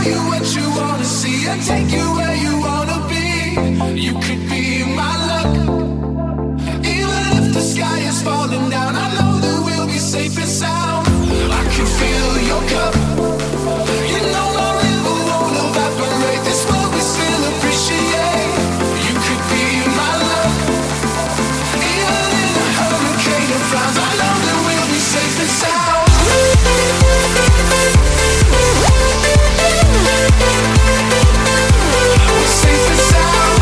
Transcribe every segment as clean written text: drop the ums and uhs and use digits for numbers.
you what you wanna see and take you where you wanna be. You could be my luck. Even if the sky is falling down, I know that we'll be safe and sound. I can feel your cup. You know my river won't evaporate. This world we still appreciate. You could be my luck. Even in a hurricane of frowns, I know that we'll be safe and sound. We're safe and sound.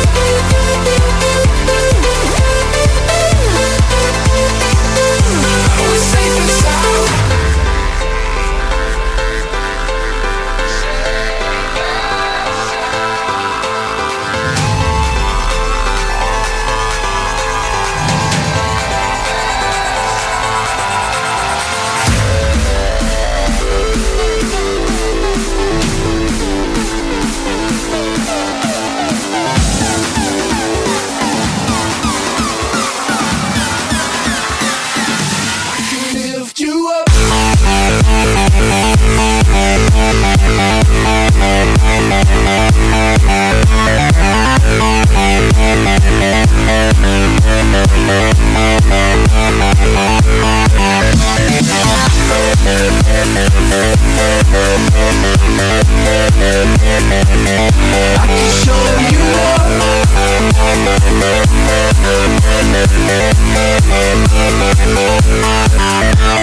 We're safe and sound. Lift you up. I can show you more.